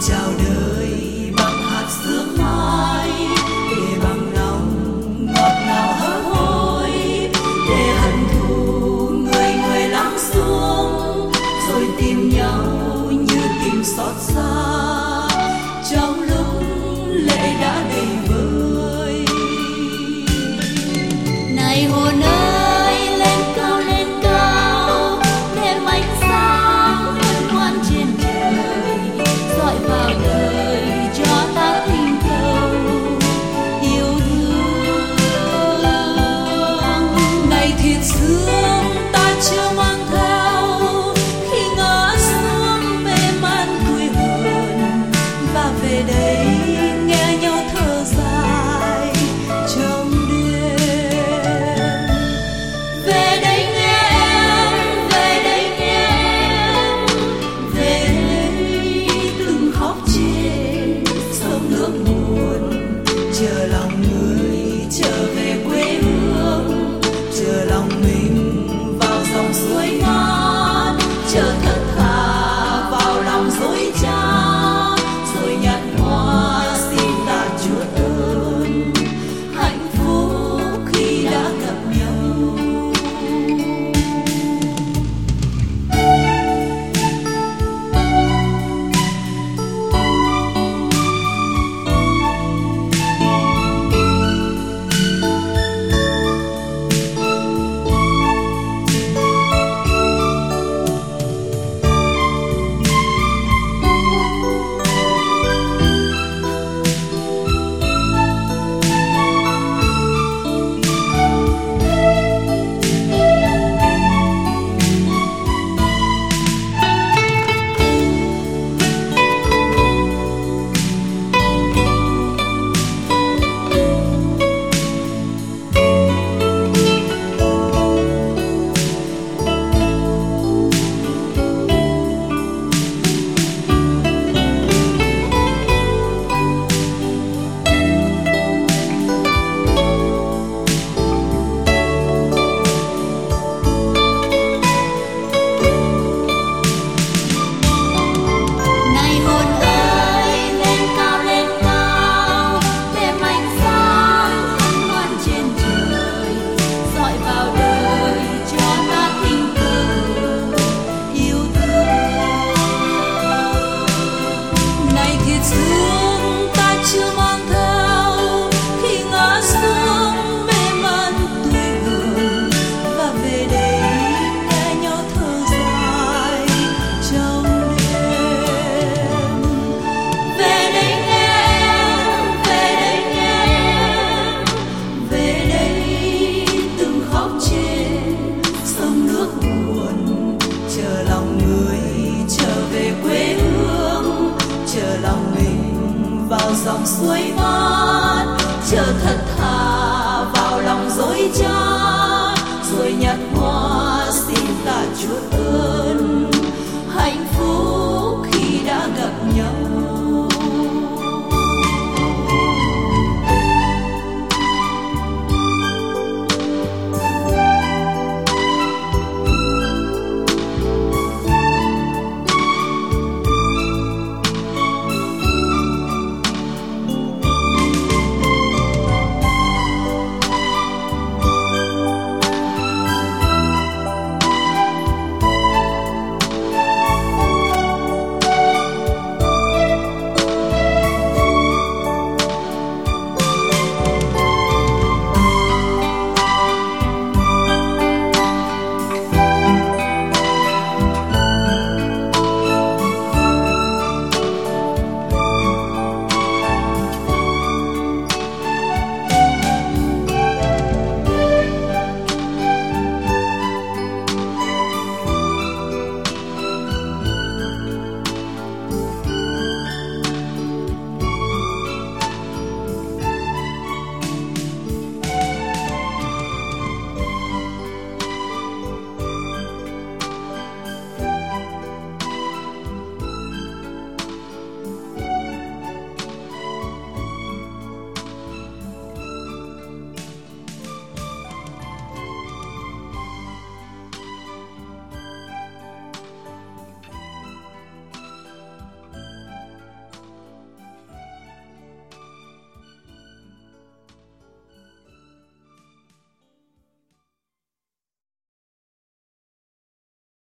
chào đời bằng hạt sương mai, để bằng lòng ngọt ngào hớt hối, để hận thù người người lắng xuống, rồi tìm nhau như tìm xót xa trong lúc lệ đã đầy vơi. Này hồn ơi, lên cao đêm ánh sáng hân hoan trên trời, dọi vào đời cho ta tình cầu yêu thương. Này thịt sương ta chưa mang theo, khi ngã xuống mê man tuổi hờn, và về đây nghe nhau thở dài trong đêm. Về đây nghe em, về đây nghe em, về đây từng khóc trên sông nước buồn, chờ lòng người trở về quê hương, chờ lòng mình vào dòng suối ngát, chờ thật thà vào lòng dối trá, rồi nhặt hoa xin tạ Chúa ơn, hạnh phúc khi đã gặp nhau. Này hồn ơi, lên cao đêm ánh sáng hân hoan trên trời, dọi vào đời cho ta tình cờ yêu thương. Này thịt sương ta chưa mang theo, khi ngã xuống mê man tuổi hờn, và về đây nghe nhau thở dài trong đêm. Về đây nghe em, về đây nghe em, về đây từng khóc trên sông nước buồn, chờ lòng người trở về quê hương, chờ lòng mình vào dòng suối vắng.